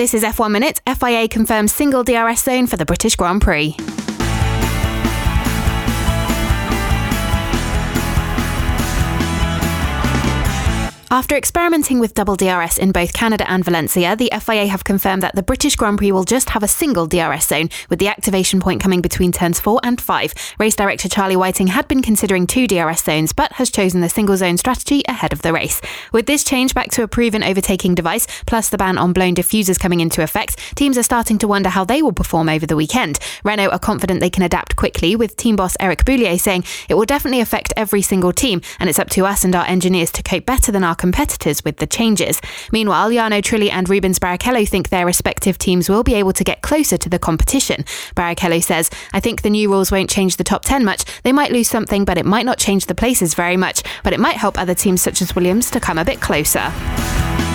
This is F1 Minute. FIA confirms single DRS zone for the British Grand Prix. After experimenting with double DRS in both Canada and Valencia, the FIA have confirmed that the British Grand Prix will just have a single DRS zone, with the activation point coming between turns 4 and 5. Race director Charlie Whiting had been considering 2 DRS zones, but has chosen the single zone strategy ahead of the race. With this change back to a proven overtaking device, plus the ban on blown diffusers coming into effect, teams are starting to wonder how they will perform over the weekend. Renault are confident they can adapt quickly, with team boss Eric Boullier saying it will definitely affect every single team, and it's up to us and our engineers to cope better than our competitors with the changes. Meanwhile, Jarno Trulli and Rubens Barrichello think their respective teams will be able to get closer to the competition. Barrichello says, "I think the new rules won't change the top 10 much. They might lose something, but it might not change the places very much. But it might help other teams such as Williams to come a bit closer."